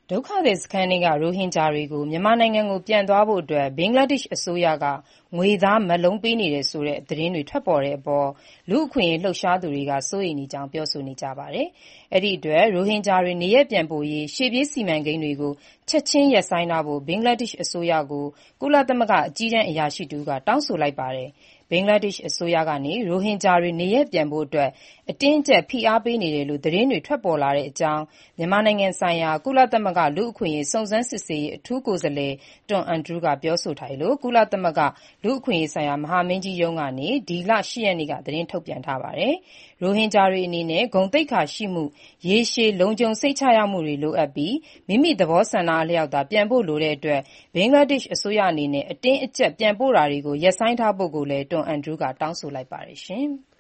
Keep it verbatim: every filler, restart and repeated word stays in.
ဒုက္ခသည်စခန်းထဲကရိုဟင်ဂျာတွေကိုမြန်မာနိုင်ငံကိုပြန်သွားဖို့အတွက်ဘင်္ဂလားဒေ့ရှ်အစိုးရကငွေသားမက်လုံးပေးနေတယ်ဆိုတဲ့သတင်းတွေထွက်ပေါ်တဲ့အပေါ်လူ့အခွင့်အရေးလှုပ်ရှားသူတွေကစိုးရိမ်နေကြောင်းပြောဆိုနေကြပါတယ်။အဲဒီအတွက်ရိုဟင်ဂျာတွေနေရပ်ပြန်ပို့ရေးရှေ့ပြေးစီမံကိန်းတွေကိုချက်ချင်းရပ်ဆိုင်းထားဖို့ဘင်္ဂလားဒေ့ရှ်အစိုးရကိုကုလသမဂ္ဂအကြီးတန်းအရာရှိတဦးကတောင်းဆိုလိုက်ပါတယ်။ဘင်္ဂလားဒေ့ရှ်အစိုးရကနေရိုဟင်ဂျာတွေနေရပ်ပြန်ဖို့အတွက်အတင်းအကျပ်ဖိအားပေးနေတယ်လို့သတင်းတွေထွက်ပေါ်လာတဲ့အကြောင်းမြန်မာနိုင်ငံဆိုင်ရာကုလသမဂ္ဂလူ့အခွင့်အရေးစုံစမ်းစစ်ဆေးရေးအထူးကိုယ်စားလှယ် Tom Andrews ကပြောဆိုထားတယ်လို့ကုလသမဂ္ဂလူ့အခွင့်အရေးဆိုင်ရာမဟာမင်းကြီးရုံးကနေဒီလ၈ရက်နေ့ကသတင်းထုတ်ပြန်ထားပါတယ်။ရိုဟင်ဂျာတွေအနေနဲ့ဂုဏ်သိက္ခာရှိမှု၊ရေရှည်လုံခြုံစိတ်ချရမှုတွေလိုအပ်ပြီးမိမိသဘောဆန္ဒအလျောက်သာပြန်ဖို့လိုတဲ့အတွက်ဘင်္ဂလားဒေ့ရှ်အစိုးရအနေနဲ့အတင်းအကျပ်ပြန်ပို့တာတွေကိုရပ်ဆိုင်းထားဖို့ကိုလည်း Tom Andrews ကတောင်းဆိုလိုက်ပါတယ်။